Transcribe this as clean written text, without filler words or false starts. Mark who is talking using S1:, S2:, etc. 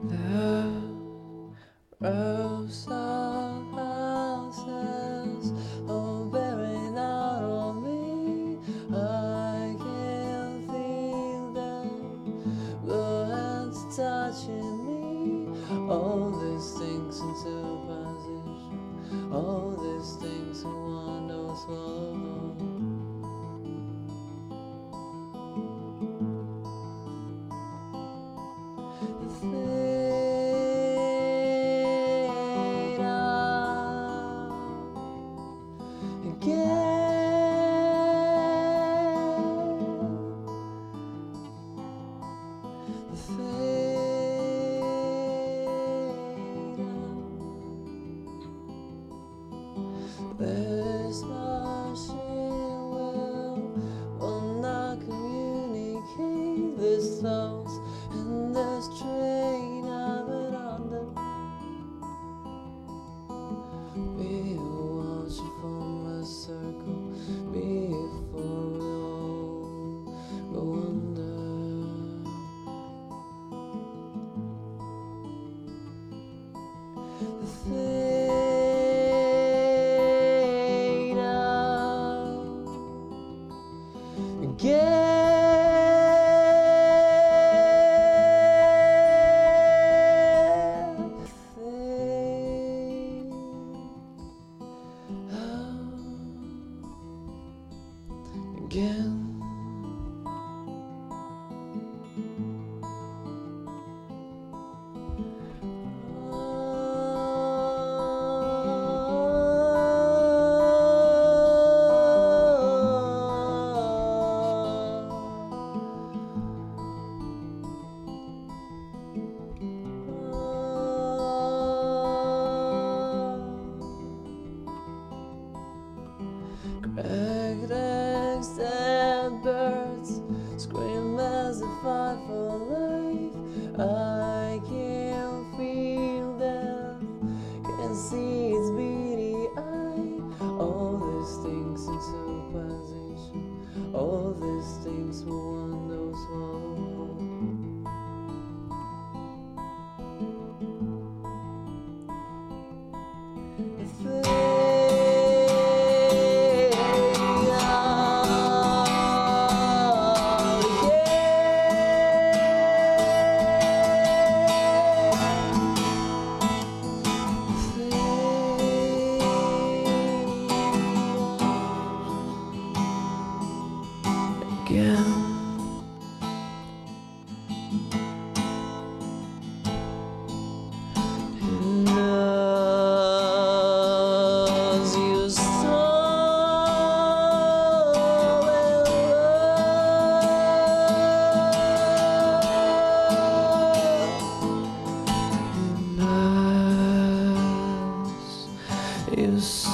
S1: The rows of houses all bearing out on me. I can feel them, your hands touching me. All these things into position, all these things in one knows what. This machine will not communicate these thoughts in this train I'm under. Be watching from a circle before we all go under. Again. Cracked eggs and birds scream as they fight for life. I can feel them, can see its beady eye. All these things in superposition, all these things for one knows what. Again. As you you